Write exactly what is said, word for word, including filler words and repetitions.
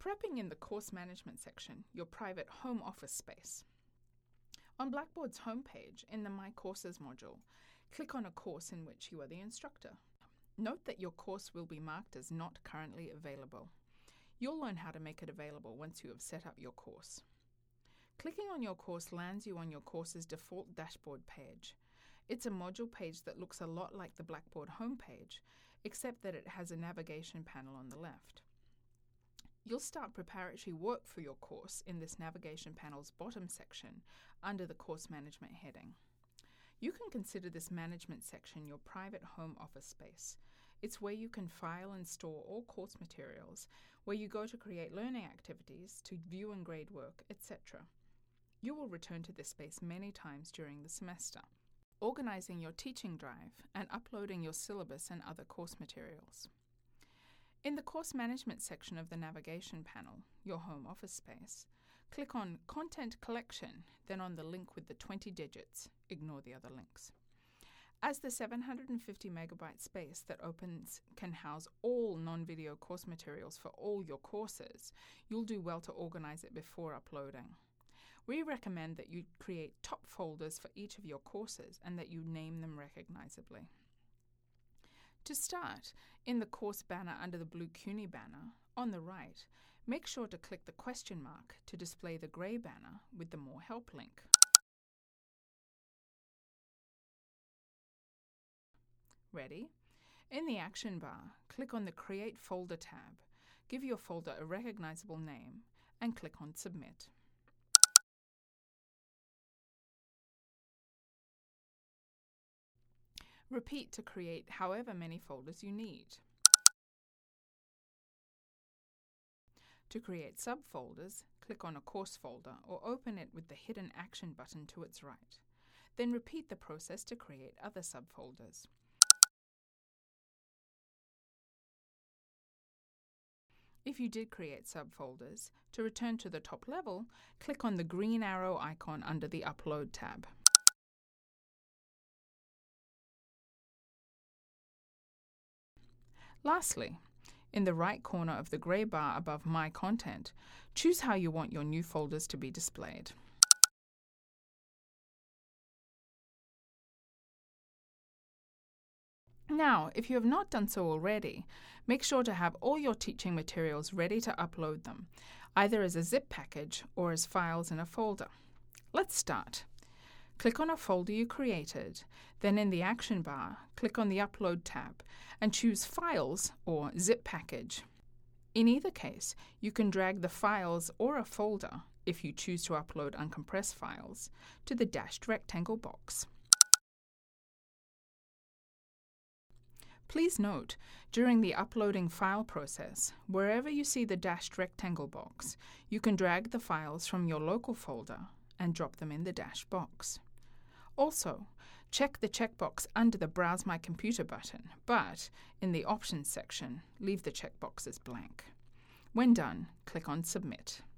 Prepping in the course management section, your private home office space. On Blackboard's homepage, in the My Courses module, click on a course in which you are the instructor. Note that your course will be marked as not currently available. You'll learn how to make it available once you have set up your course. Clicking on your course lands you on your course's default dashboard page. It's a module page that looks a lot like the Blackboard homepage, except that it has a navigation panel on the left. You'll start preparatory work for your course in this navigation panel's bottom section under the Course Management heading. You can consider this management section your private home office space. It's where you can file and store all course materials, where you go to create learning activities, to view and grade work, et cetera. You will return to this space many times during the semester, organizing your teaching drive and uploading your syllabus and other course materials. In the Course Management section of the navigation panel, your home office space, click on Content Collection, then on the link with the twenty digits. Ignore the other links. As the seven hundred fifty megabyte space that opens can house all non-video course materials for all your courses, you'll do well to organize it before uploading. We recommend that you create top folders for each of your courses and that you name them recognizably. To start, in the course banner under the blue CUNY banner, on the right, make sure to click the question mark to display the grey banner with the More Help link. Ready? In the action bar, click on the Create Folder tab, give your folder a recognizable name, and click on Submit. Repeat to create however many folders you need. To create subfolders, click on a course folder or open it with the hidden action button to its right. Then repeat the process to create other subfolders. If you did create subfolders, to return to the top level, click on the green arrow icon under the Upload tab. Lastly, in the right corner of the grey bar above My Content, choose how you want your new folders to be displayed. Now, if you have not done so already, make sure to have all your teaching materials ready to upload them, either as a zip package or as files in a folder. Let's start. Click on a folder you created, then in the action bar, click on the Upload tab and choose Files or Zip Package. In either case, you can drag the files or a folder, if you choose to upload uncompressed files, to the dashed rectangle box. Please note, during the uploading file process, wherever you see the dashed rectangle box, you can drag the files from your local folder and drop them in the dashed box. Also, check the checkbox under the Browse My Computer button, but in the Options section, leave the checkboxes blank. When done, click on Submit.